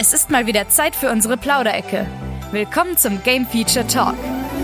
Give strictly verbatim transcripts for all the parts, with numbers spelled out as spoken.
Es ist mal wieder Zeit für unsere Plauderecke. Willkommen zum Game Feature Talk.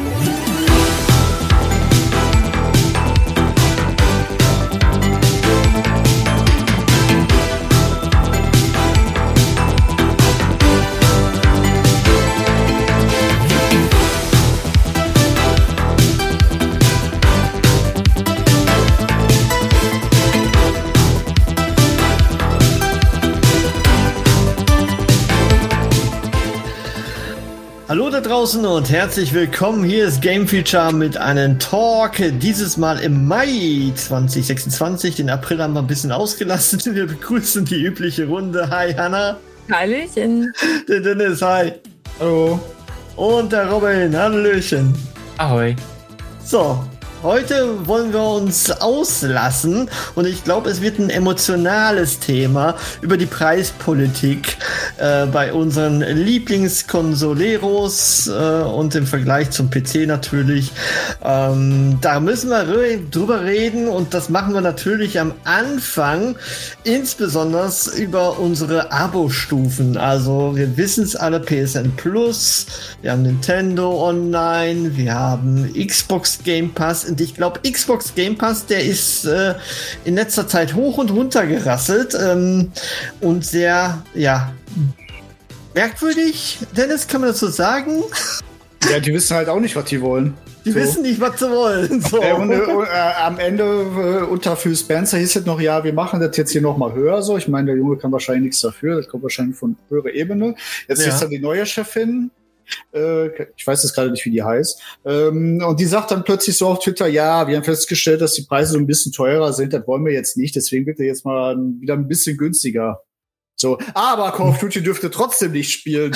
Hallo da draußen und herzlich willkommen. Hier ist Game Feature mit einem Talk. Dieses Mal im Mai zwanzig sechsundzwanzig. Den April haben wir ein bisschen ausgelassen. Wir begrüßen die übliche Runde. Hi Hanna. Hallöchen. Der Dennis, hi. Hallo. Und der Robin, hallöchen. Ahoi. So, heute wollen wir uns auslassen und ich glaube, es wird ein emotionales Thema über die Preispolitik äh, bei unseren Lieblingskonsoleros äh, und im Vergleich zum P C natürlich. Ähm, da müssen wir re- drüber reden und das machen wir natürlich am Anfang, insbesondere über unsere Abo-Stufen. Also wir wissen es alle, P S N Plus, wir haben Nintendo Online, wir haben Xbox Game Pass. Und ich glaube, Xbox Game Pass, der ist äh, in letzter Zeit hoch und runter gerasselt ähm, und sehr, ja, merkwürdig. Dennis, kann man das so sagen? Ja, die wissen halt auch nicht, was die wollen. Die so. wissen nicht, was sie wollen. So. Äh, und, äh, äh, am Ende äh, unter Phil Spencer hieß es noch, ja, wir machen das jetzt hier noch mal höher. So, ich meine, der Junge kann wahrscheinlich nichts dafür. Das kommt wahrscheinlich von höherer Ebene. Jetzt Ja. ist dann die neue Chefin. Ich weiß jetzt gerade nicht, wie die heißt. Und die sagt dann plötzlich so auf Twitter, ja, wir haben festgestellt, dass die Preise so ein bisschen teurer sind. Das wollen wir jetzt nicht. Deswegen wird er jetzt mal wieder ein bisschen günstiger. So, aber Call of Duty dürfte trotzdem nicht spielen.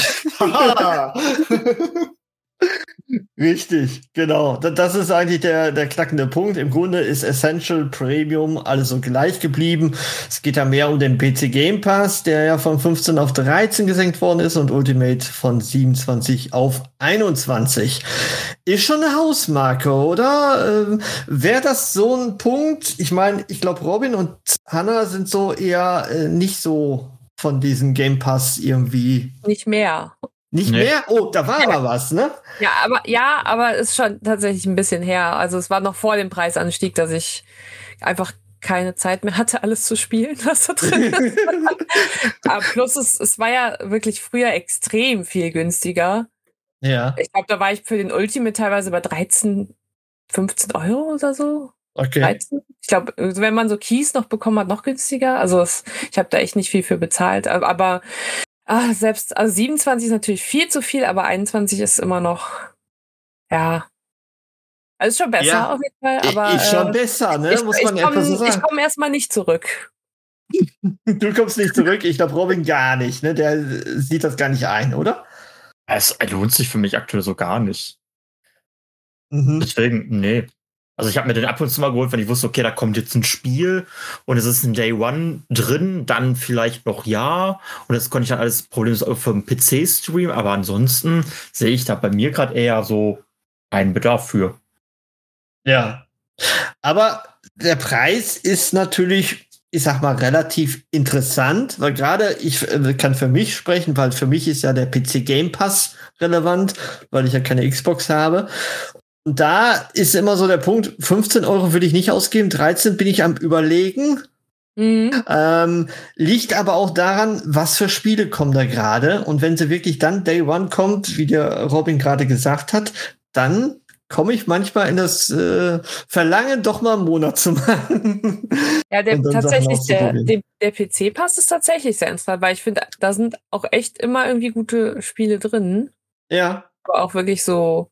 Richtig, genau. Das ist eigentlich der, der knackende Punkt. Im Grunde ist Essential, Premium alles so gleich geblieben. Es geht ja mehr um den P C Game Pass, der ja von fünfzehn auf dreizehn gesenkt worden ist und Ultimate von siebenundzwanzig auf einundzwanzig. Ist schon eine Hausmarke, oder? Ähm, Wäre das so ein Punkt? Ich meine, ich glaube, Robin und Hannah sind so eher äh, nicht so von diesem Game Pass irgendwie. Nicht mehr. Nicht Nee. mehr? Oh, da war aber was, ne? Ja, aber ja, aber ist schon tatsächlich ein bisschen her. Also es war noch vor dem Preisanstieg, dass ich einfach keine Zeit mehr hatte, alles zu spielen, was da drin ist. Aber plus es, es war ja wirklich früher extrem viel günstiger. Ja. Ich glaube, da war ich für den Ultimate teilweise bei dreizehn, fünfzehn Euro oder so. Okay. dreizehn. Ich glaube, wenn man so Keys noch bekommen hat, noch günstiger. Also es, ich habe da echt nicht viel für bezahlt. Aber, aber ah, selbst, also siebenundzwanzig ist natürlich viel zu viel, aber einundzwanzig ist immer noch, ja, also ist schon besser Ja, auf jeden Fall. Aber ist schon äh, besser, ne? ich, Muss ich man komm, etwas so ich sagen. komme erstmal nicht zurück. Du kommst nicht zurück. Ich glaube, Robin gar nicht, ne? Der sieht das gar nicht ein, oder? Es lohnt sich für mich aktuell so gar nicht. Mhm. Deswegen, nee. Also ich habe mir den ab und zu mal geholt, wenn ich wusste, okay, da kommt jetzt ein Spiel und es ist ein Day One drin, dann vielleicht noch ja. Und das konnte ich dann alles problemlos auch für den P C streamen, aber ansonsten sehe ich da bei mir gerade eher so einen Bedarf für. Ja. Aber der Preis ist natürlich, ich sag mal, relativ interessant, weil gerade ich äh, kann für mich sprechen, weil für mich ist ja der P C Game Pass relevant, weil ich ja keine Xbox habe. Und da ist immer so der Punkt, fünfzehn Euro würde ich nicht ausgeben, dreizehn bin ich am Überlegen. Mhm. Ähm, liegt aber auch daran, was für Spiele kommen da gerade. Und wenn sie wirklich dann Day One kommt, wie der Robin gerade gesagt hat, dann komme ich manchmal in das äh, Verlangen, doch mal einen Monat zu machen. Ja, der, Und dann tatsächlich, Sachen der, auszuprobieren. der, der P C-Pass ist tatsächlich sehr interessant, weil ich finde, da sind auch echt immer irgendwie gute Spiele drin. Ja. Aber auch wirklich so,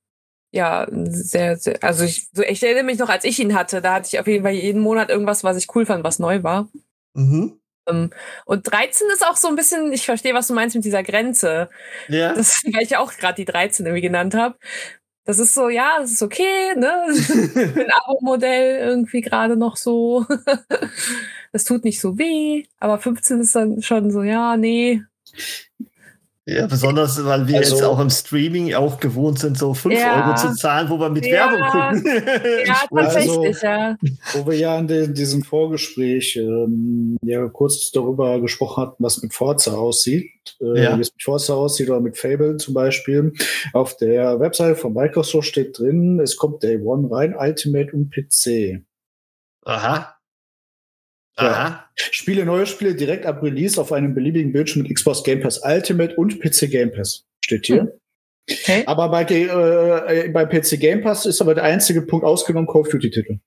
ja, sehr, sehr, also ich, so, ich erinnere mich noch, als ich ihn hatte, da hatte ich auf jeden Fall jeden Monat irgendwas, was ich cool fand, was neu war. Mhm. Um, und dreizehn ist auch so ein bisschen, ich verstehe, was du meinst mit dieser Grenze. Ja. Das, weil ich ja auch gerade die dreizehn irgendwie genannt habe. Das ist so, ja, das ist okay, ne? Für ein Abo-Modell irgendwie gerade noch so. Das tut nicht so weh, aber fünfzehn ist dann schon so, ja, nee. Ja, besonders, weil wir Also- jetzt auch im Streaming auch gewohnt sind, so fünf Ja. Euro zu zahlen, wo wir mit Ja. Werbung gucken. Ja, tatsächlich, ja. Wo wir ja in de- diesem Vorgespräch ähm, ja kurz darüber gesprochen hatten, was mit Forza aussieht, äh, Ja. wie es mit Forza aussieht oder mit Fable zum Beispiel. Auf der Website von Microsoft steht drin, es kommt Day One rein, Ultimate und P C. Aha. Ja. Aha. Spiele neue Spiele direkt ab Release auf einem beliebigen Bildschirm mit Xbox Game Pass Ultimate und P C Game Pass. Steht hier. Hm. Okay. Aber bei, äh, bei P C Game Pass ist aber der einzige Punkt ausgenommen Call of Duty-Titel.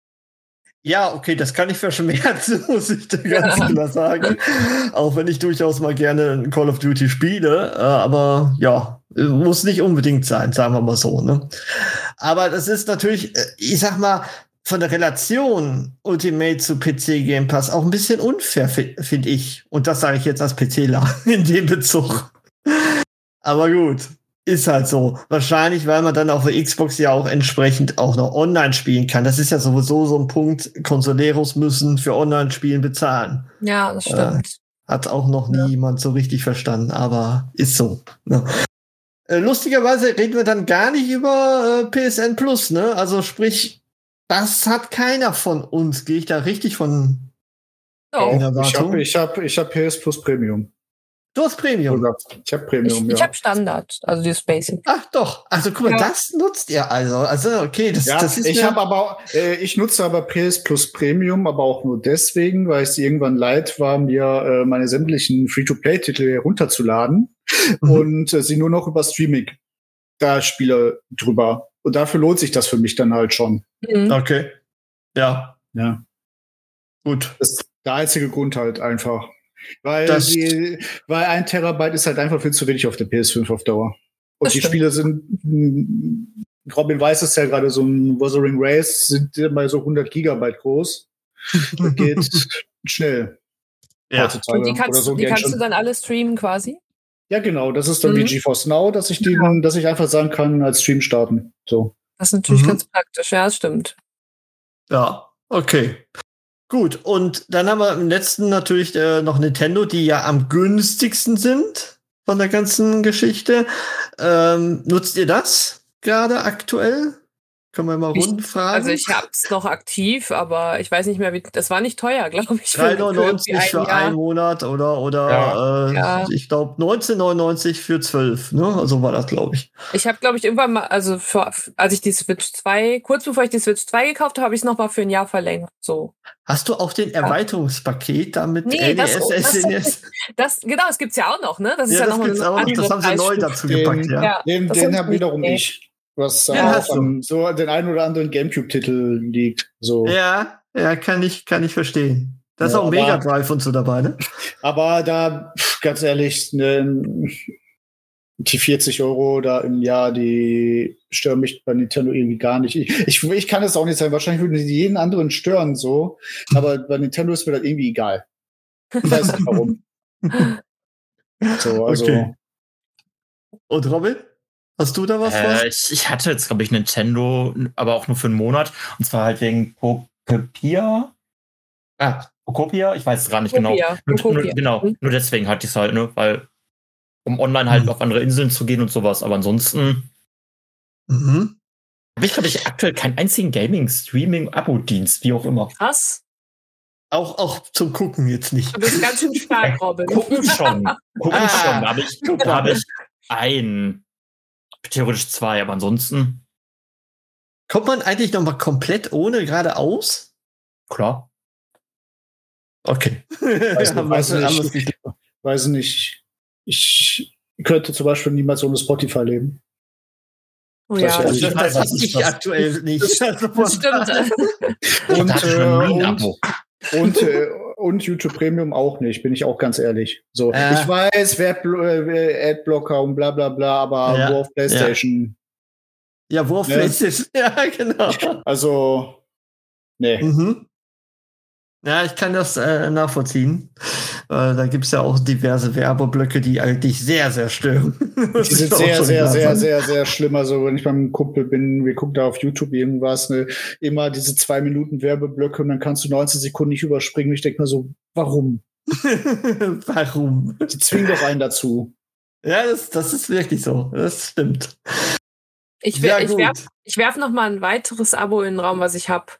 Ja, okay, das kann ich verschmerzen, muss ich dir ganz klar sagen. Auch wenn ich durchaus mal gerne ein Call of Duty spiele, äh, aber ja, muss nicht unbedingt sein, sagen wir mal so, ne? Aber das ist natürlich, äh, ich sag mal, von der Relation Ultimate zu P C Game Pass auch ein bisschen unfair, finde ich. Und das sage ich jetzt als PCler in dem Bezug. Aber gut, ist halt so. Wahrscheinlich, weil man dann auf der Xbox ja auch entsprechend auch noch online spielen kann. Das ist ja sowieso so ein Punkt. Consoleros müssen für Online-Spielen bezahlen. Ja, das stimmt. Hat auch noch nie Ja. jemand so richtig verstanden, aber ist so. Ne? Äh, lustigerweise reden wir dann gar nicht über äh, P S N Plus, ne? Also sprich, das hat keiner von uns. Gehe ich da richtig von Oh. in Ich Erwartung? habe ich hab, ich hab P S Plus Premium. Du hast Premium. Ich habe Ich, Premium, ich ja. habe Standard, also dieses Basic. Ach doch, also guck mal, Ja. das nutzt ihr also. Also okay, das, Ja, das ist ich mir- habe aber, äh, ich nutze aber P S Plus Premium, aber auch nur deswegen, weil es irgendwann leid war, mir äh, meine sämtlichen Free-to-Play-Titel herunterzuladen Mhm. und äh, sie nur noch über Streaming da spiele drüber. Und dafür lohnt sich das für mich dann halt schon. Mhm. Okay. Ja, Ja, gut. das ist der einzige Grund halt einfach. Weil, Das- die, weil ein Terabyte ist halt einfach viel zu wenig auf der P S fünf auf Dauer. Und Das die stimmt. Spiele sind, mh, Robin weiß es ja gerade, so ein Wuthering Race sind immer so hundert Gigabyte groß. Das geht schnell. Ja. heutzutage. Und die kannst, Oder so du, die kannst Genshin. du dann alle streamen quasi? Ja, genau. Das ist dann Mhm. wie GeForce Now, dass ich den, Ja. dass ich einfach sagen kann, als Stream starten. So. Das ist natürlich Mhm. ganz praktisch, ja, das stimmt. Ja, okay. Gut, und dann haben wir im letzten natürlich äh, noch Nintendo, die ja am günstigsten sind von der ganzen Geschichte. Ähm, nutzt ihr das gerade aktuell? Können wir mal Ich- rundfragen? Also ich hab's noch aktiv, aber ich weiß nicht mehr, wie, das war nicht teuer, glaube ich. drei neunundneunzig irgendwie für ein Jahr. einen Monat oder oder Ja. äh, Ja. ich glaube neunzehn neunundneunzig für zwölf, ne? Also war das, glaube ich. Ich habe, glaube ich, irgendwann mal, also für, als ich die Switch zwei, kurz bevor ich die Switch zwei gekauft habe, habe ich es nochmal für ein Jahr verlängert. So. Hast du auch den Erweiterungspaket da mit Nee, L E das- S, das- S N S? Das, genau, das gibt's ja auch noch, ne? Das ist Ja, ja, das nochmal gibt's eine auch noch. andere Das haben sie neu Preisstufe. dazu gepackt, ja. Ja, Den, das den hab hab ich wiederum nicht. ich. Was Ja, auch hast du. an so den einen oder anderen Gamecube-Titel liegt. So. Ja, ja, kann ich, kann ich verstehen. Da ist Ja, auch aber- Mega Drive und so dabei, ne? Aber da, pff, ganz ehrlich, ne, die vierzig Euro da im Jahr, die stören mich bei Nintendo irgendwie gar nicht. Ich, ich, ich kann es auch nicht sagen. Wahrscheinlich würden die jeden anderen stören so. Aber bei Nintendo ist mir das irgendwie egal. Ich weiß nicht warum. So, also. Okay. Und Robin? Hast du da was Äh, vor? ich, ich hatte jetzt, glaube ich, Nintendo, aber auch nur für einen Monat. Und zwar halt wegen Pokopia. Ah, Pokopia? Ich weiß es gar nicht Pokopia, genau. Nur, nur, Pokopia. genau, Mhm. nur deswegen hatte ich es halt, ne? Weil, um online halt Mhm. auf andere Inseln zu gehen und sowas. Aber ansonsten Mhm. habe ich, glaube ich, aktuell keinen einzigen Gaming-Streaming-Abo-Dienst, wie auch immer. Krass. Auch, auch zum Gucken jetzt nicht. Du bist ganz schön stark, Robin. Gucken schon. Gucken Ah, schon. Da habe ich, guck da mal. habe ich ein, theoretisch zwei, aber ansonsten, Kommt man eigentlich noch mal komplett ohne geradeaus? klar. Okay. Weiß, Haben nicht, weiß, wir- haben wir's nicht, geklärt. weiß nicht. Ich könnte zum Beispiel niemals ohne Spotify leben. Oh Das ja, ist Das, ja das, nicht- das was hab ist ich das? aktuell nicht. Also das stimmt. Und, da hatte ich äh, noch nie ein und, Abo. und, äh, und YouTube Premium auch nicht, bin ich auch ganz ehrlich. So, Äh. ich weiß, Werblo- äh, Adblocker und bla bla bla, aber Ja, wo auf PlayStation? Ja, wo auf Ja. PlayStation? Ja, genau. Also, nee. Mhm. Ja, ich kann das äh, nachvollziehen. Äh, da gibt's ja auch diverse Werbeblöcke, die eigentlich sehr, sehr stören. Die sind sehr, sehr, sehr, sehr, sehr schlimm. Also, wenn ich beim Kumpel bin, wir gucken da auf YouTube irgendwas, ne, immer diese zwei Minuten Werbeblöcke und dann kannst du neunzehn Sekunden nicht überspringen. Ich denke mir so, warum? Warum? Die zwingen doch einen dazu. Ja, das, das ist wirklich so. Das stimmt. Ich, wer, ich werf, ich werf noch mal ein weiteres Abo in den Raum, was ich habe.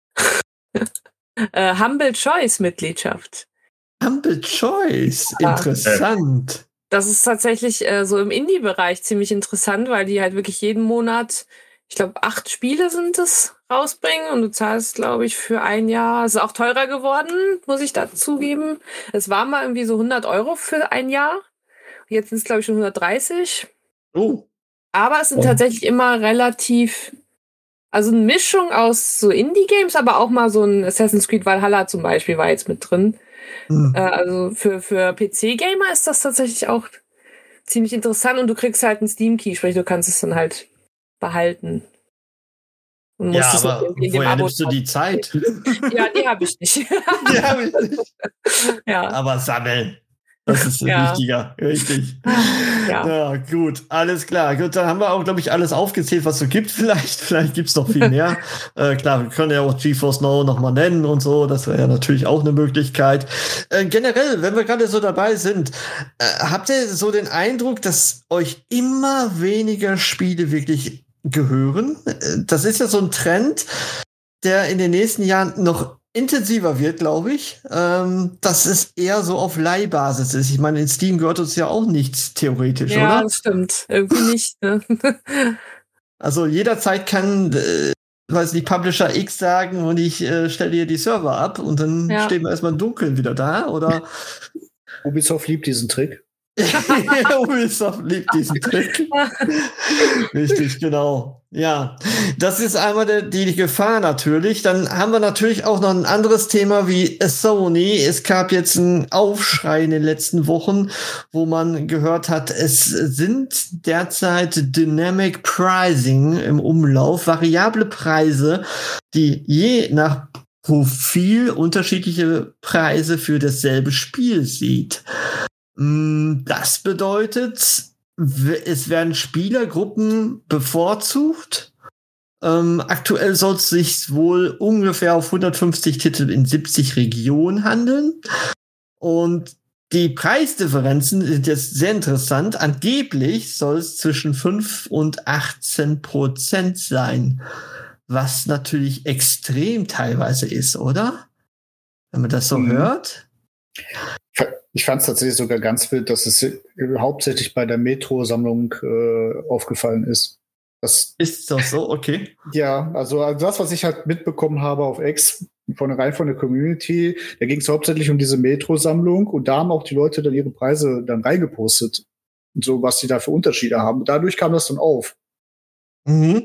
äh, Humble Choice Mitgliedschaft. Humble Choice, ja. Interessant. Das ist tatsächlich äh, so im Indie-Bereich ziemlich interessant, weil die halt wirklich jeden Monat, ich glaube, acht Spiele sind es, rausbringen und du zahlst, glaube ich, für ein Jahr. Es ist auch teurer geworden, muss ich dazu geben. Es war mal irgendwie so hundert Euro für ein Jahr. Jetzt sind es, glaube ich, schon hundertdreißig. Oh. Aber es sind oh. tatsächlich immer relativ, also eine Mischung aus so Indie-Games, aber auch mal so ein Assassin's Creed Valhalla zum Beispiel war jetzt mit drin. Hm. Äh, also für, für P C-Gamer ist das tatsächlich auch ziemlich interessant und du kriegst halt einen Steam-Key, sprich, du kannst es dann halt behalten. Und ja, aber woher nimmst du die Zeit? Ja, die habe ich nicht. Die habe ich nicht. Ja. Aber sammeln. Das ist ja. wichtiger, richtig. Ja. Ja, gut, alles klar. Gut, dann haben wir auch, glaube ich, alles aufgezählt, was es so gibt. Vielleicht, vielleicht gibt's noch viel mehr. äh, klar, wir können ja auch GeForce Now noch mal nennen und so. Das wäre ja natürlich auch eine Möglichkeit. Äh, generell, wenn wir gerade so dabei sind, äh, habt ihr so den Eindruck, dass euch immer weniger Spiele wirklich gehören? Das ist ja so ein Trend, der in den nächsten Jahren noch intensiver wird, glaube ich, ähm, dass es eher so auf Leihbasis ist. Ich meine, in Steam gehört uns ja auch nichts theoretisch, ja, oder? Ja, das stimmt. Irgendwie nicht. Ne? Also jederzeit kann, äh, weiß nicht, Publisher X sagen und ich äh, stelle dir die Server ab und dann ja. stehen wir erstmal im Dunkeln wieder da, oder? Ubisoft liebt diesen Trick. Ubisoft liebt diesen Trick. Richtig, genau. Ja, das ist einmal der, die Gefahr natürlich. Dann haben wir natürlich auch noch ein anderes Thema wie Sony. Es gab jetzt einen Aufschrei in den letzten Wochen, wo man gehört hat, es sind derzeit Dynamic Pricing im Umlauf, variable Preise, die je nach Profil unterschiedliche Preise für dasselbe Spiel sieht. Das bedeutet, es werden Spielergruppen bevorzugt. Ähm, aktuell soll es sich wohl ungefähr auf hundertfünfzig Titel in siebzig Regionen handeln. Und die Preisdifferenzen sind jetzt sehr interessant. Angeblich soll es zwischen fünf und achtzehn Prozent sein. Was natürlich extrem teilweise ist, oder? Wenn man das so mhm. hört. Ich fand es tatsächlich sogar ganz wild, dass es hauptsächlich bei der Metro-Sammlung äh, aufgefallen ist. Das ist doch so, okay. Ja, also das, was ich halt mitbekommen habe auf X, von rein von der Community, da ging es hauptsächlich um diese Metro-Sammlung und da haben auch die Leute dann ihre Preise dann reingepostet. Und so, was sie da für Unterschiede haben. Dadurch kam das dann auf. Mhm.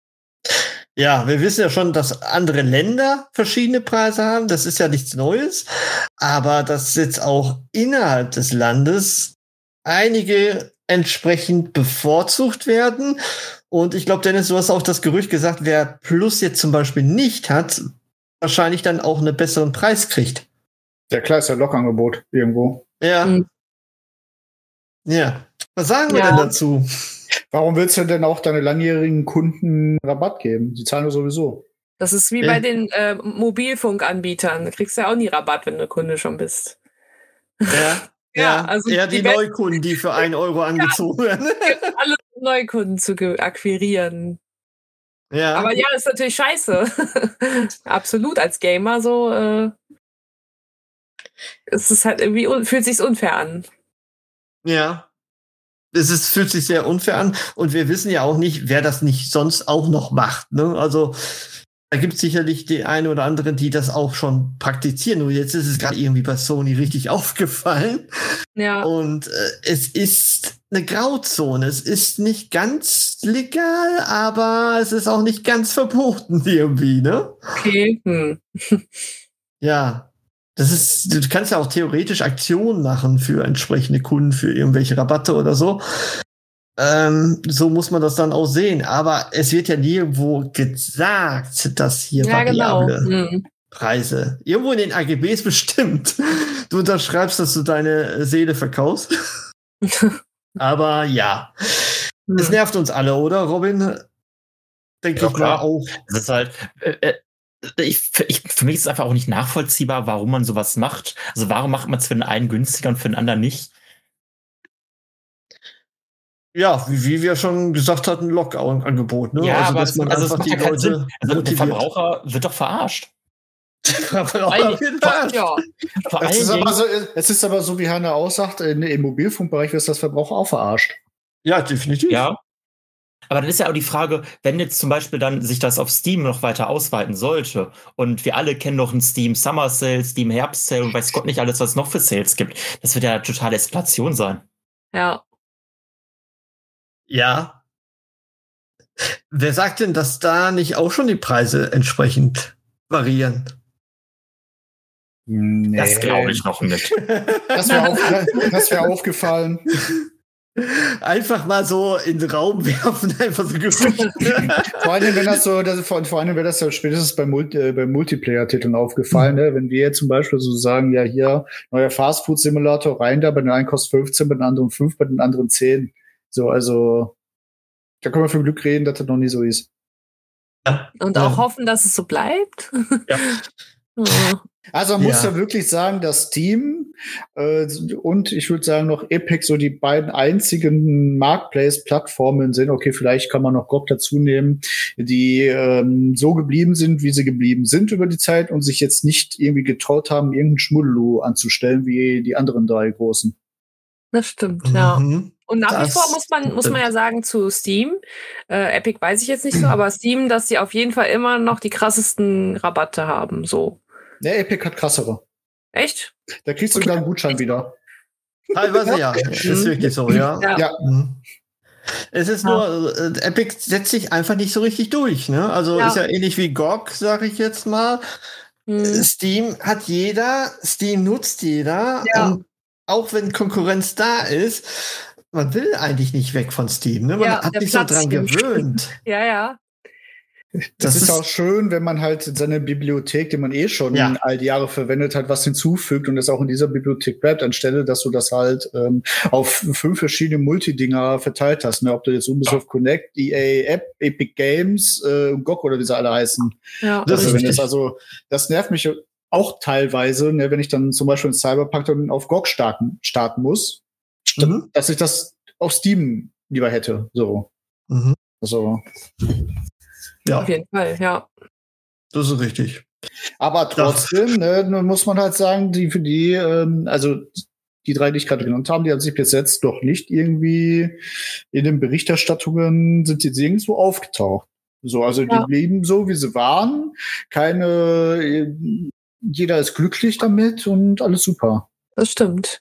Ja, wir wissen ja schon, dass andere Länder verschiedene Preise haben. Das ist ja nichts Neues. Aber dass jetzt auch innerhalb des Landes einige entsprechend bevorzugt werden. Und ich glaube, Dennis, du hast auch das Gerücht gesagt, wer Plus jetzt zum Beispiel nicht hat, wahrscheinlich dann auch einen besseren Preis kriegt. Ja, klar, ist ja Lockangebot irgendwo. Ja. Mhm. Ja. Was sagen wir ja. denn dazu? Warum willst du denn auch deine langjährigen Kunden Rabatt geben? Die zahlen nur sowieso. Das ist wie ja. bei den äh, Mobilfunkanbietern. Da kriegst du ja auch nie Rabatt, wenn du Kunde schon bist. Ja, ja, ja also eher die, die Neukunden, die für einen Euro angezogen werden. Ja, alle Neukunden zu akquirieren. Ja. Aber ja, ist natürlich scheiße. Absolut, als Gamer so äh, es ist halt irgendwie, fühlt sich's unfair an. Ja. Es ist, fühlt sich sehr unfair an und wir wissen ja auch nicht, wer das nicht sonst auch noch macht. Ne? Also da gibt es sicherlich die eine oder andere, die das auch schon praktizieren. Und jetzt ist es gerade irgendwie bei Sony richtig aufgefallen. Ja. Und äh, es ist eine Grauzone. Es ist nicht ganz legal, aber es ist auch nicht ganz verboten irgendwie, ne? Okay. Hm. Ja. Das ist, du kannst ja auch theoretisch Aktionen machen für entsprechende Kunden, für irgendwelche Rabatte oder so. Ähm, so muss man das dann auch sehen. Aber es wird ja nirgendwo gesagt, dass hier ja, variable genau. mhm. Preise, irgendwo in den A G Bs bestimmt, du unterschreibst, dass du deine Seele verkaufst. Aber ja, mhm. es nervt uns alle, oder, Robin? Denke ja, ich klar. mal auch. Das ist halt, äh, Ich, ich, für mich ist es einfach auch nicht nachvollziehbar, warum man sowas macht. Also warum macht man es für den einen günstiger und für den anderen nicht? Ja, wie, wie wir schon gesagt hatten, Log-Angebot. Ne? Ja, also, aber dass es, man also es einfach macht die ja keinen Leute Sinn. Also der motiviert. Verbraucher wird doch verarscht. Verbraucher wird verarscht. Ja, Vor Es allen ist, aber Dingen, so, es ist aber so, wie Hanna auch sagt, in, im Mobilfunkbereich wird das Verbraucher auch verarscht. Ja, definitiv. ja. Aber dann ist ja auch die Frage, wenn jetzt zum Beispiel dann sich das auf Steam noch weiter ausweiten sollte und wir alle kennen noch einen Steam Summer Sale, Steam Herbst Sale und weiß Gott nicht alles, was es noch für Sales gibt. Das wird ja totale Eskalation sein. ja. Ja. Wer sagt denn, dass da nicht auch schon die Preise entsprechend variieren? Nee. Das glaube ich noch nicht. Das wäre auf, das wär aufgefallen. Einfach mal so in den Raum werfen, einfach so Gerüchte. Vor allem, wenn das so, das, vor, vor allem wäre das ja spätestens bei, Multi, äh, bei Multiplayer-Titeln aufgefallen, ne? Wenn wir jetzt zum Beispiel so sagen, ja, hier, neuer Fastfood-Simulator, rein da, bei den einen kostet fünfzehn, bei den anderen fünf, bei den anderen zehn. So, also, da können wir für Glück reden, dass das noch nie so ist. Und Ja. auch hoffen, dass es so bleibt. Ja. Ja. Also man muss Ja. ja wirklich sagen, dass Steam äh, und ich würde sagen noch Epic so die beiden einzigen Marketplace-Plattformen sind. Okay, vielleicht kann man noch G O G dazu nehmen, die ähm, so geblieben sind, wie sie geblieben sind über die Zeit und sich jetzt nicht irgendwie getraut haben, irgendeinen Schmuddelu anzustellen wie die anderen drei großen. Das stimmt, ja. Mhm. Und nach wie Das vor muss man, muss man ja sagen zu Steam, äh, Epic weiß ich jetzt nicht so, aber Steam, dass sie auf jeden Fall immer noch die krassesten Rabatte haben, so. Der Epic hat krassere. Echt? Da kriegst du sogar einen Gutschein wieder. Teilweise ja. Ist wirklich so, ja. Ja. Ja. Mhm. Es ist nur, äh, Epic setzt sich einfach nicht so richtig durch. Ne? Also Ja. ist ja ähnlich wie G O G, sage ich jetzt mal. Hm. Steam hat jeder, Steam nutzt jeder. Ja. Und auch wenn Konkurrenz da ist, man will eigentlich nicht weg von Steam. Ne? Man Ja, hat der sich so Platz dran stimmt. gewöhnt. Ja, ja. Das, Das ist ist- auch schön, wenn man halt seine Bibliothek, die man eh schon Ja. all die Jahre verwendet hat, was hinzufügt und das auch in dieser Bibliothek bleibt, anstelle, dass du das halt ähm, auf fünf verschiedene Multidinger verteilt hast. Ne? Ob du jetzt Ubisoft Connect, E A App, Epic Games, äh, G O G oder wie sie alle heißen. Ja. Das ist Also, wenn das, richtig. also, das nervt mich auch teilweise, ne, wenn ich dann zum Beispiel in Cyberpunk dann auf G O G starten, starten muss, statt, Mhm. dass ich das auf Steam lieber hätte. So. Mhm. Also. Ja, Auf jeden Fall, ja. das ist richtig. Aber trotzdem, ne, nun muss man halt sagen, die für die, ähm, also die drei, die ich gerade genannt habe, die haben sich bis jetzt doch nicht irgendwie in den Berichterstattungen sind die nirgendwo aufgetaucht. So, also Ja. die blieben so, wie sie waren. Keine, äh, jeder ist glücklich damit und alles super. Das stimmt.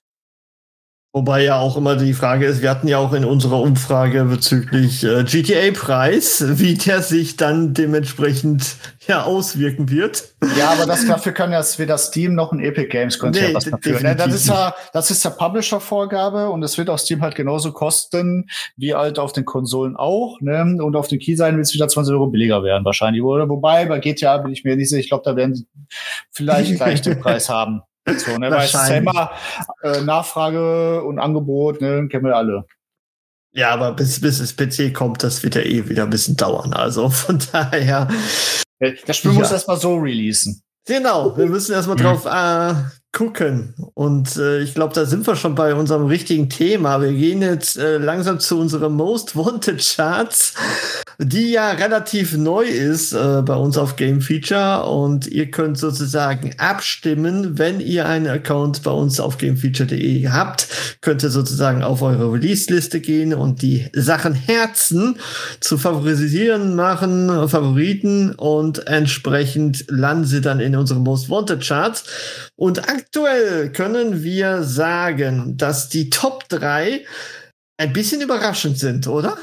Wobei ja auch immer die Frage ist, wir hatten ja auch in unserer Umfrage bezüglich äh, G T A-Preis, wie der sich dann dementsprechend ja auswirken wird. Ja, aber das dafür kann ja weder Steam noch ein Epic Games könnte Nee, ja was d- dafür. Ne? Das definitiv ist ja, das ist ja Publisher-Vorgabe und es wird auf Steam halt genauso kosten wie halt auf den Konsolen auch. Ne? Und auf den Keyseiten wird es wieder zwanzig Euro billiger werden wahrscheinlich. Oder wobei bei G T A bin ich mir nicht sicher. Ich glaube, da werden sie vielleicht gleich den Preis haben. So, ne? Weil es ist ja Wahrscheinlich. immer äh, Nachfrage und Angebot, ne? Kennen wir alle. Ja, aber bis, bis das P C kommt, das wird ja eh wieder ein bisschen dauern. Also von daher, Das Spiel Ja. muss erst mal so releasen. genau, wir müssen erstmal Mhm. drauf äh, gucken. Und äh, ich glaube, da sind wir schon bei unserem richtigen Thema. Wir gehen jetzt äh, langsam zu unseren Most Wanted Charts, die ja relativ neu ist äh, bei uns auf Game Feature. Und ihr könnt sozusagen abstimmen, wenn ihr einen Account bei uns auf gamefeature punkt de habt, könnt ihr sozusagen auf eure Release-Liste gehen und die Sachen Herzen zu favorisieren machen, Favoriten, und entsprechend landen sie dann in unseren Most Wanted Charts. Und aktuell können wir sagen, dass die Top drei ein bisschen überraschend sind, oder?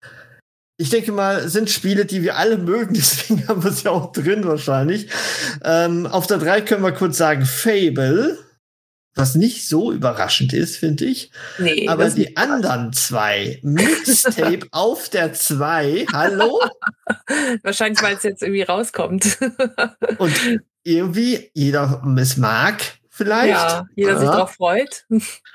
Ich denke mal, sind Spiele, die wir alle mögen, deswegen haben wir es ja auch drin wahrscheinlich. Ähm, auf der drei können wir kurz sagen Fable, was nicht so überraschend ist, finde ich. Nee, Aber das die anderen zwei, Mixtape auf der zwei, hallo? wahrscheinlich, weil es jetzt irgendwie rauskommt. Und irgendwie jeder es mag, vielleicht. Ja, jeder sich Ja. drauf freut.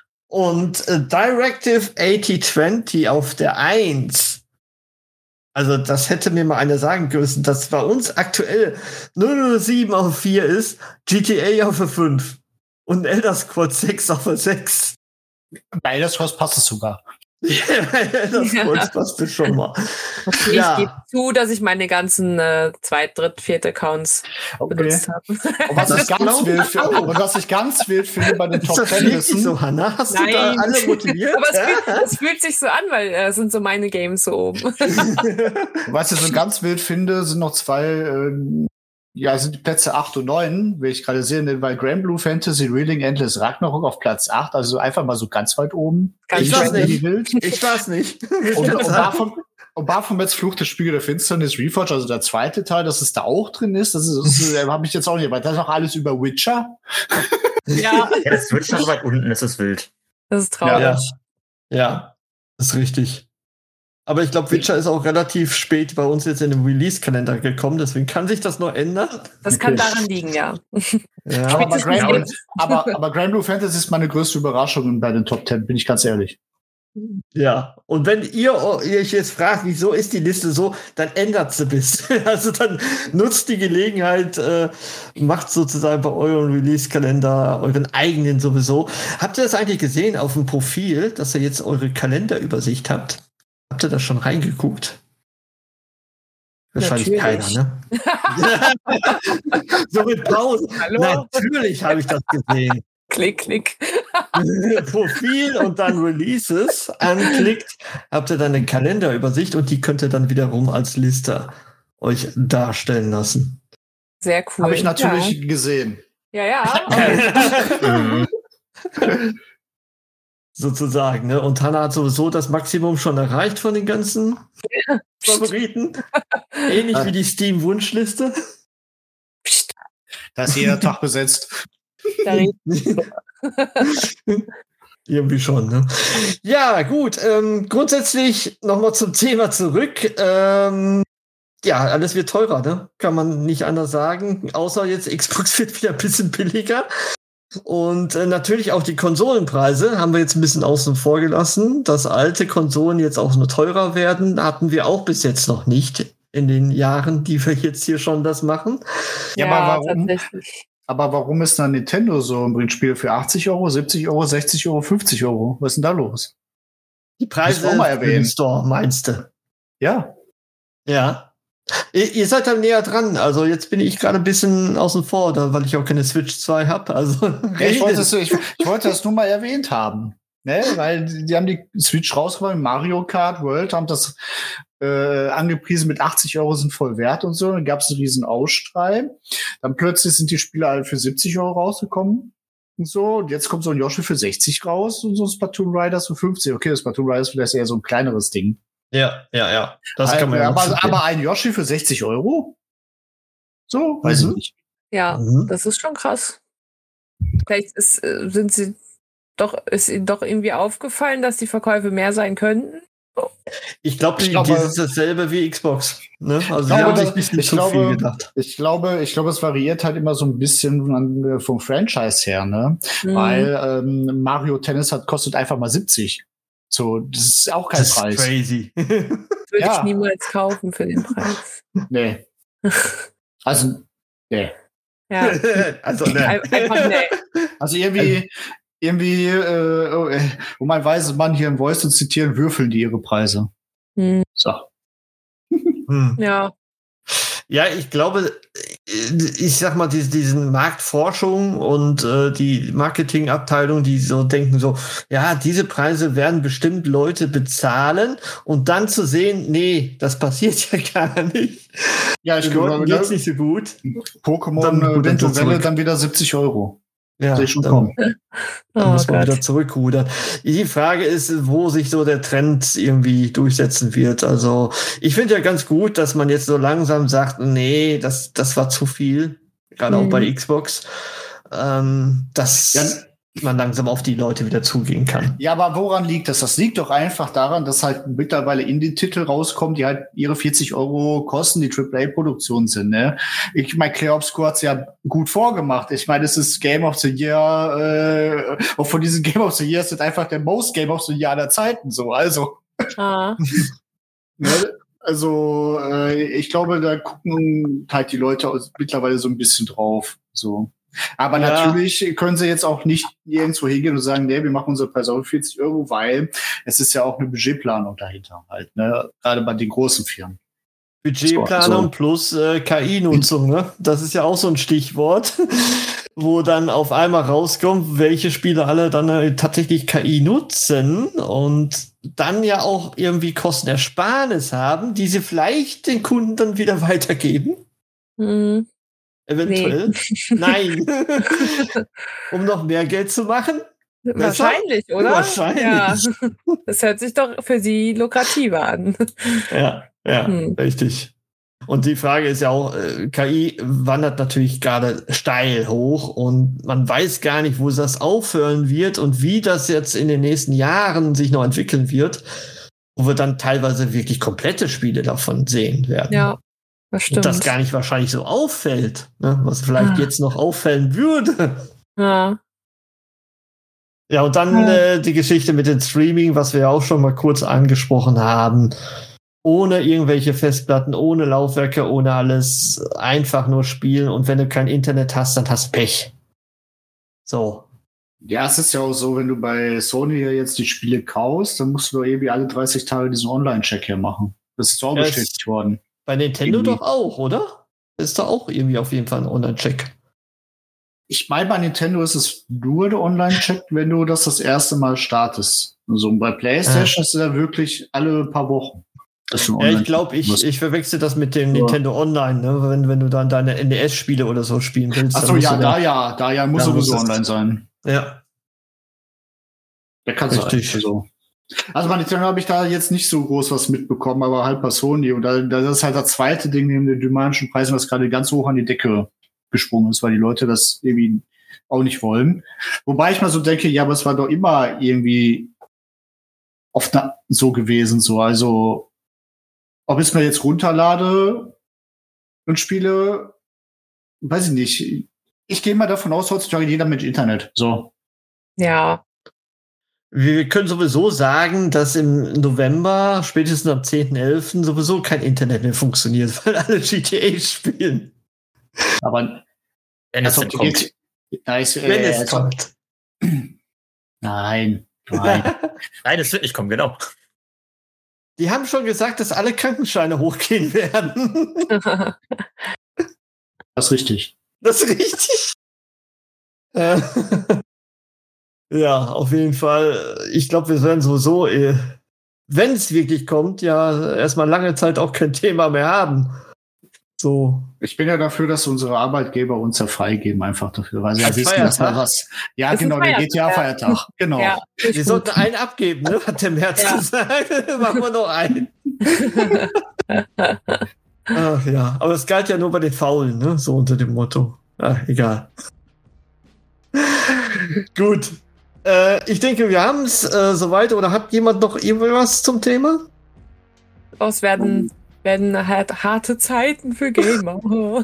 Und äh, Directive achtzig zwanzig auf der eins. Also das hätte mir mal einer sagen müssen, dass bei uns aktuell null null sieben auf vier ist, G T A auf der fünf und Elder Scrolls sechs auf der sechs. Bei Elder Scrolls passt es sogar. Das Ja. passt schon mal. Okay, Ja. ich gebe zu, dass ich meine ganzen äh, Zweit-, Dritt-, Viert Accounts Okay. benutzt habe. Und was, Das ich ganz glaub wild ich finde, auch. und was ich ganz wild finde bei den Ist Top das Ten wirklich Listen, so, Hannah? Hast du da Nein. alle motiviert? Aber es fühlt, es fühlt sich so an, weil äh, es sind so meine Games so oben. was ich so ganz wild finde, sind noch zwei, ähm, ja, sind die Plätze acht und neun, will ich gerade sehen, weil Granblue Fantasy Reeling Endless Ragnarok auf Platz acht, also einfach mal so ganz weit oben. Ganz Ich weiß weit nicht. Wild. Ich weiß nicht. Und, und Baphomet und Baphomet's Fluch des Spiegel der Finsternis Reforged, also der zweite Teil, dass es da auch drin ist, das ist, das ist habe ich jetzt auch nicht, weil das ist auch alles über Witcher. Ja, Ja, das Switch noch so weit unten, das ist wild. das ist traurig. Ja. Ja, ist richtig. Aber ich glaube, Witcher ist auch relativ spät bei uns jetzt in den Release-Kalender gekommen, deswegen kann sich das noch ändern. Das kann Okay. daran liegen, ja. Ja, Aber, bei sich nicht Granblue, aus. aber, aber Granblue Fantasy ist meine größte Überraschung bei den Top Ten, bin ich ganz ehrlich. ja. Und wenn ihr euch jetzt fragt, wieso ist die Liste so, dann ändert sie bis. Also dann nutzt die Gelegenheit, äh, macht sozusagen bei eurem Release-Kalender euren eigenen sowieso. Habt ihr das eigentlich gesehen auf dem Profil, dass ihr jetzt eure Kalenderübersicht habt? Habt ihr da schon reingeguckt? Wahrscheinlich Natürlich. keiner, ne? So mit Pause. Hallo? Natürlich habe ich das gesehen. Klick, klick. Profil und dann Releases anklickt, habt ihr dann eine Kalenderübersicht und die könnt ihr dann wiederum als Liste euch darstellen lassen. Sehr cool. Habe ich natürlich gesehen. Ja, ja. ja. Mhm. Sozusagen, ne? Und Hannah hat sowieso das Maximum schon erreicht von den ganzen Favoriten. Ähnlich wie die Steam-Wunschliste. Psst, Da ist jeder Tag besetzt. da redet- Irgendwie schon, ne? Ja, gut. Ähm, grundsätzlich nochmal zum Thema zurück. Ähm, ja, alles wird teurer, ne? Kann man nicht anders sagen. Außer jetzt Xbox wird wieder ein bisschen billiger. Und äh, natürlich auch die Konsolenpreise haben wir jetzt ein bisschen außen vor gelassen. Dass alte Konsolen jetzt auch nur teurer werden, hatten wir auch bis jetzt noch nicht in den Jahren, die wir jetzt hier schon das machen. Ja, ja, aber warum? tatsächlich. Aber warum ist dann Nintendo so und bringt Spiele für achtzig Euro, siebzig Euro, sechzig Euro, fünfzig Euro? Was ist denn da los? Die Preise Muss man mal für den erwähnen. Store, meinst du? Ja. Ja. Ihr, ihr seid da näher dran. Also jetzt bin ich gerade ein bisschen außen vor, da, weil ich auch keine Switch zwei habe. Also ja ich, wollte das, ich, ich wollte das nur mal erwähnt haben. Ne? Weil die, die haben die Switch rausgebracht, Mario Kart World, haben das äh, angepriesen mit achtzig Euro sind voll wert und so. Dann gab es einen riesen Ausstrei. Dann plötzlich sind die Spiele alle für siebzig Euro rausgekommen. Und so. Und jetzt kommt so ein Yoshi für sechzig raus und so ein Splatoon Riders für fünfzig. Okay, das Splatoon Riders vielleicht eher so ein kleineres Ding. ja, ja, ja. Das kann man ja aber, noch aber ein Yoshi für sechzig Euro? So, weiß Mhm. ich nicht. Ja, Mhm. das ist schon krass. Vielleicht ist, äh, sind sie doch, ist ihnen doch irgendwie aufgefallen, dass die Verkäufe mehr sein könnten. Ich glaube, Ich die, glaube- das ist dasselbe wie Xbox. Ne? Also Ich die haben glaube, sich ein bisschen ich zu glaube- viel gedacht. Ich glaube, ich glaube, es variiert halt immer so ein bisschen an, vom Franchise her, ne? Mhm. Weil ähm, Mario Tennis hat kostet einfach mal siebzig. So, das ist auch kein Das ist Preis. crazy. Würde ja. ich niemals kaufen für den Preis. Nee. Also, nee. Ja, also, ne. ein- einfach nee. Also irgendwie, irgendwie, äh, oh, äh, um ein weißes Mann hier im Voice zu zitieren, würfeln die ihre Preise. Hm, So. Hm. ja, Ja, ich glaube, ich sag mal, diese, diesen Marktforschung und äh, die Marketingabteilung, die so denken so, ja, diese Preise werden bestimmt Leute bezahlen und dann zu sehen, nee, das passiert ja gar nicht. Ja, ich Den Leuten glaube, geht's nicht so gut. Pokémon Dann äh, gut, dann Wind und Welle zurück. dann wieder siebzig Euro. Ja, Sehe ich schon dann, kommen. dann Oh muss man Gott. wieder zurückrudern. Die Frage ist, wo sich so der Trend irgendwie durchsetzen wird. Also ich finde ja ganz gut, dass man jetzt so langsam sagt, nee, das, das war zu viel. Gerade auch Mhm. bei Xbox. Ähm, dass Ja. man langsam auf die Leute wieder zugehen kann. Ja, aber woran liegt das? Das liegt doch einfach daran, dass halt mittlerweile Indie-Titel rauskommen, die halt ihre vierzig Euro kosten, die Triple A-Produktion sind. Ne? Ich meine, Claire Obscure hat's ja gut vorgemacht. Ich meine, es ist Game of the Year, äh, und von diesen Game of the Year ist einfach der Most Game of the Year aller Zeiten. So, also, Ah, ne? Also, äh, ich glaube, da gucken halt die Leute aus- mittlerweile so ein bisschen drauf. So. Aber Ja. natürlich können sie jetzt auch nicht irgendwo hingehen und sagen, nee, wir machen unsere Preise auf vierzig Euro, weil es ist ja auch eine Budgetplanung dahinter halt, ne? Gerade bei den großen Firmen. Budgetplanung So, so. plus äh, K I-Nutzung, ne? Das ist ja auch so ein Stichwort, wo dann auf einmal rauskommt, welche Spiele alle dann äh, tatsächlich K I nutzen und dann ja auch irgendwie Kostenersparnis haben, die sie vielleicht den Kunden dann wieder weitergeben. Mhm. Eventuell. Nein. Um noch mehr Geld zu machen. Wahrscheinlich, oder? Wahrscheinlich. Ja. Das hört sich doch für sie lukrativer an. Ja, ja, Hm. richtig. Und die Frage ist ja auch, äh, K I wandert natürlich gerade steil hoch und man weiß gar nicht, wo das aufhören wird und wie das jetzt in den nächsten Jahren sich noch entwickeln wird, wo wir dann teilweise wirklich komplette Spiele davon sehen werden. Ja, das Und stimmt. das gar nicht wahrscheinlich so auffällt, ne? Was vielleicht Ah. jetzt noch auffällen würde. Ja. Ja, und dann Ja. äh, die Geschichte mit dem Streaming, was wir ja auch schon mal kurz angesprochen haben. Ohne irgendwelche Festplatten, ohne Laufwerke, ohne alles. Einfach nur spielen. Und wenn du kein Internet hast, dann hast du Pech. So. Ja, es ist ja auch so, wenn du bei Sony ja jetzt die Spiele kaufst, dann musst du doch irgendwie alle dreißig Tage diesen Online-Check hier machen. Das ist auch Ja, bestätigt worden. Bei Nintendo Irgendwie. doch auch, oder? Ist da auch irgendwie auf jeden Fall ein Online-Check. Ich meine, bei Nintendo ist es nur der Online-Check, wenn du das das erste Mal startest. Also bei PlayStation ist es ja wirklich alle paar Wochen. dass du einen Ja, ich Online-Check glaube, ich, musst. ich verwechsel das mit dem Ja. Nintendo Online, ne? Wenn, wenn du dann deine N D S-Spiele oder so spielen willst. Ach dann so, musst ja, du da dann- ja, da ja muss Da muss sowieso es- online sein. Ja. Der kann sein. Richtig. Also. also bei Nintendo habe ich da jetzt nicht so groß was mitbekommen, aber halt bei Sony. Und da, das ist halt das zweite Ding neben den dynamischen Preisen, was gerade ganz hoch an die Decke gesprungen ist, weil die Leute das irgendwie auch nicht wollen. Wobei ich mal so denke, ja, aber es war doch immer irgendwie oft na- so gewesen, so. Also, ob ich es mir jetzt runterlade und spiele, weiß ich nicht. Ich gehe mal davon aus, heutzutage jeder mit Internet. So. Ja. Wir können sowieso sagen, dass im November, spätestens am zehnten elften sowieso kein Internet mehr funktioniert, weil alle G T A spielen. Aber Wenn es als ob denn die kommt. G T Ja, ich, Wenn äh, es als ob- kommt. Nein. Nein. Nein, es wird nicht kommen, genau. Die haben schon gesagt, dass alle Krankenscheine hochgehen werden. Das ist richtig. Das ist richtig. Äh, ja, auf jeden Fall. Ich glaube, wir werden sowieso, äh, wenn es wirklich kommt, ja, erstmal lange Zeit auch kein Thema mehr haben. So. Ich bin ja dafür, dass unsere Arbeitgeber uns ja freigeben, einfach dafür, weil sie ja Als wissen, dass Feiertag? mal was. Ja, Ist ein genau, der Feiertag, G T A-Feiertag. Genau. Ja, Wir ist sollten gut. einen abgeben, ne? Hat der März Ja. gesagt. Machen wir noch einen. Ach ja, aber es galt ja nur bei den Faulen, ne? So unter dem Motto. Ach, egal. Gut. Äh, ich denke, wir haben es äh, soweit. Oder hat jemand noch irgendwas zum Thema? Es werden, werden halt harte Zeiten für Gamer.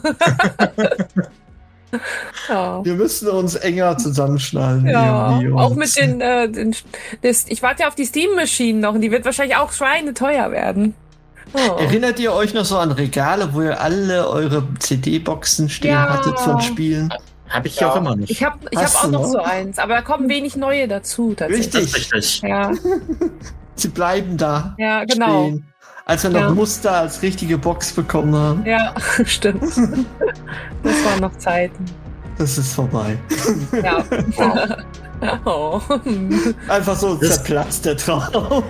Ja. Wir müssen uns enger zusammenschnallen. Ja, irgendwie auch und- mit den, äh, den das, ich warte ja auf die Steam-Machine noch und die wird wahrscheinlich auch schweineteuer werden. Oh. Erinnert ihr euch noch so an Regale, wo ihr alle eure C D-Boxen stehen Ja. hattet von Spielen? Habe ich Ja. auch immer nicht. Ich habe ich hab Hast auch du noch noch? so eins, aber da kommen wenig neue dazu tatsächlich. Das Richtig. ist richtig. Ja, Sie bleiben da. ja, genau. Stehen. Als wir noch Ja. Muster als richtige Box bekommen haben. Ja, stimmt. Das waren noch Zeiten. Das ist vorbei. Ja. Oh. Einfach so Das- zerplatzt der Traum.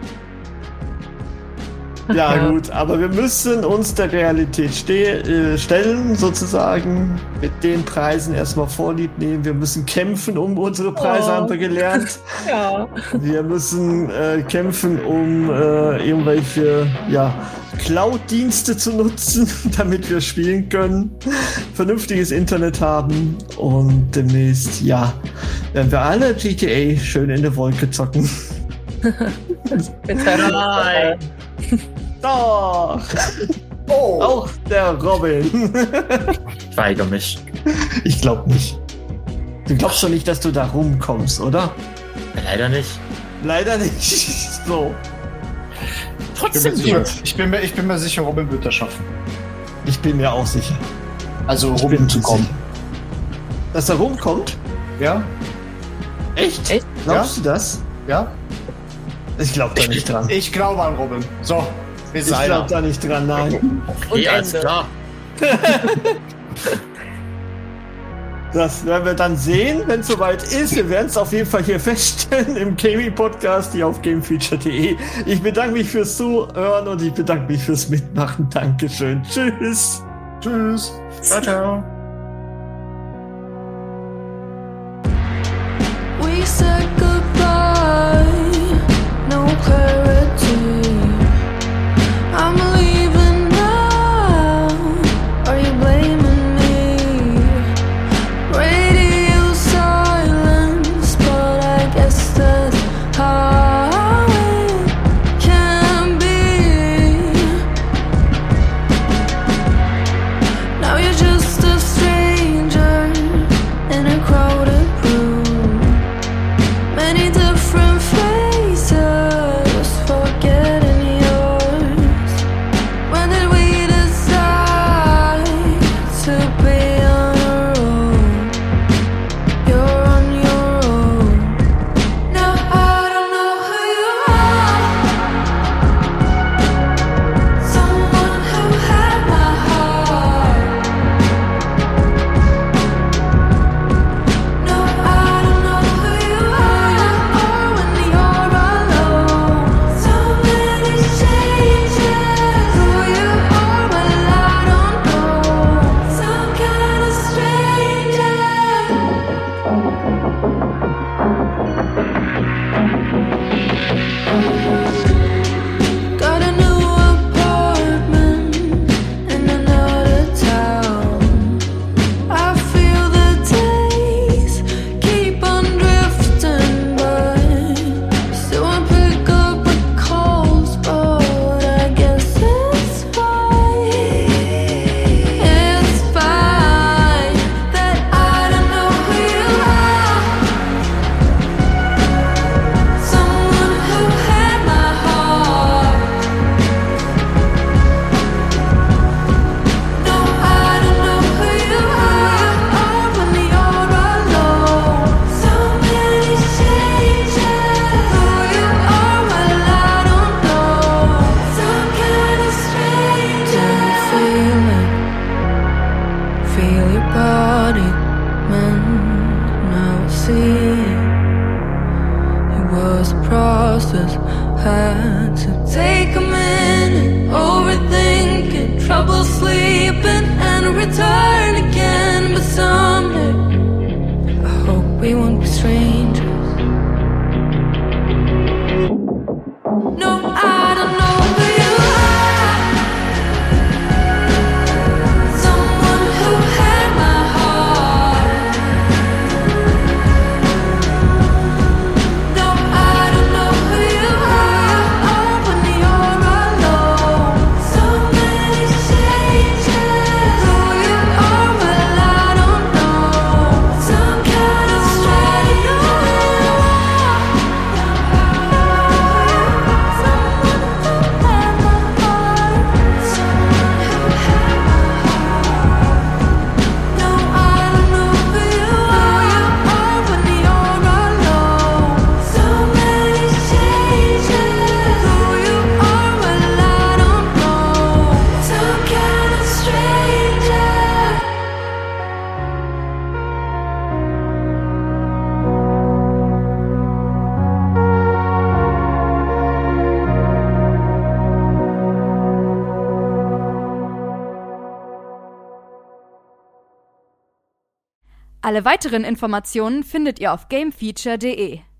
Ja, gut, aber wir müssen uns der Realität ste äh, stellen, sozusagen. Mit den Preisen erstmal Vorlieb nehmen. Wir müssen kämpfen um unsere Preise, Oh. haben wir gelernt. Ja. Wir müssen äh, kämpfen, um äh, irgendwelche ja, Cloud-Dienste zu nutzen, damit wir spielen können, vernünftiges Internet haben und demnächst, ja, werden wir alle G T A schön in der Wolke zocken. Bitte. Nein. Doch! Oh, Auch der Robin. Ich weigere mich. Ich glaub nicht. Du glaubst doch nicht, dass du da rumkommst, oder? Leider nicht. Leider nicht. So. ich, bin mir sicher, ich, bin mir, ich bin mir sicher, Robin wird das schaffen. Ich bin mir auch sicher. Also Ich Robin bin zu kommen. Dass er rumkommt? Ja. Echt? Echt? Glaubst Ja. du das? Ja. Ich glaube da nicht dran. Ich glaube an Robin. So, wir Ich sein. glaube da nicht dran, nein. Okay, alles Ende. klar. Das werden wir dann sehen, wenn es soweit ist. Wir werden es auf jeden Fall hier feststellen im Gaming-Podcast hier auf gamefeature punkt de. Ich bedanke mich fürs Zuhören und ich bedanke mich fürs Mitmachen. Dankeschön. Tschüss. Tschüss. Ciao, ciao. We said goodbye, no clarity. I'm leaving now. Are you blaming me? Radio silence, but I guess that's how it can be. Now you're just a stranger in a crowded room. Many different faces, forgetting yours. When did we decide to be on our own? You're on your own. Now I don't know who you are. Someone who had my heart. No, I don't know who you are when you're alone. So many changes. Who you are, well I don't know. Some kind of stranger. Got a new apartment in another town. I feel the days keep on drifting by. Still I pick up the calls, but I guess it's fine. It's fine that I don't know who you are. Someone who had my heart. No, I don't know who you are when you're alone. So many changes. Who you are, well I don't know. Some kind of stranger. Feel it, feel your body, man. Now I see it was a process. Had to take a minute, overthinking, trouble sleeping, and return again. But someday, I hope we won't be strangers. No, I don't know who you are. Someone who had my heart. No, I don't know who you are when you're alone. So many changes. Who you are, well I don't know. Some kind of stranger. Alle weiteren Informationen findet ihr auf gamefeature punkt de.